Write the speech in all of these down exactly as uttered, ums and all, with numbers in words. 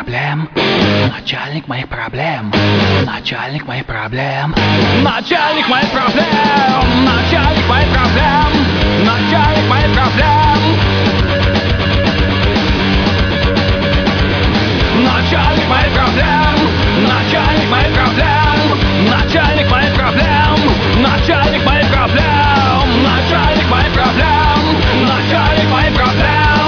проблем, начальник моих проблем, начальник моих проблем, начальник моих проблем, начальник моих проблем, начальник моих проблем, начальник моих проблем, начальник моих проблем, начальник моих проблем, начальник моих проблем, начальник моих проблем, начальник моих проблем.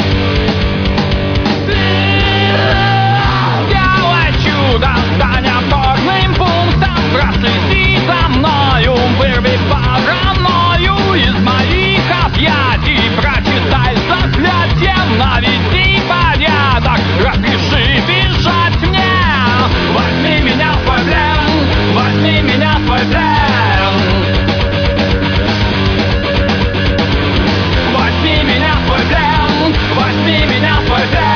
Сделай чудо, стань опорным пунктом, проследи за мною, вырви паранойю из моих объятий, прочитай заклятие, наведи порядок, разреши бежать мне. Возьми меня в свой плен, возьми меня в свой плен, возьми меня в свой плен, возьми меня в свой плен.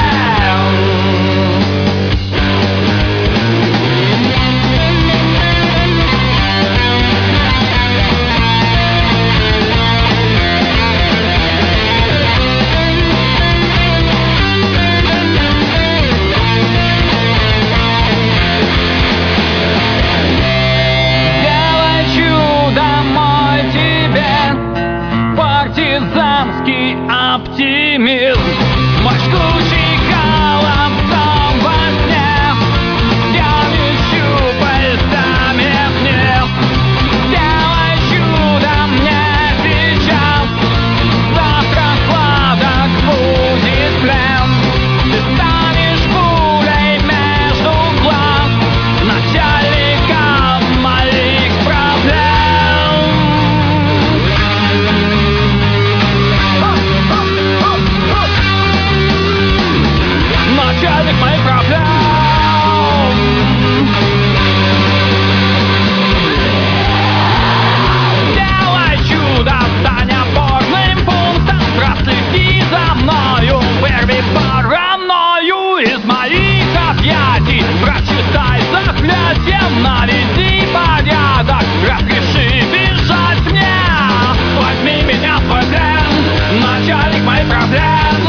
Партизанский оптимизм, мой жгучий голубцом во сне, теми щупальцами вниз. Сделай чудо мне сейчас, завтра сладок будет плен. Ты станешь пулей между глаз, начальником моих проблем. Начальник моих проблем. Сделай чудо, стань опорным пунктом, проследи за мною, вырви паранойю из моих объятий, прочитай заклятие, наведи порядок, разреши бежать мне. Возьми меня в свой плен, начальник моих проблем.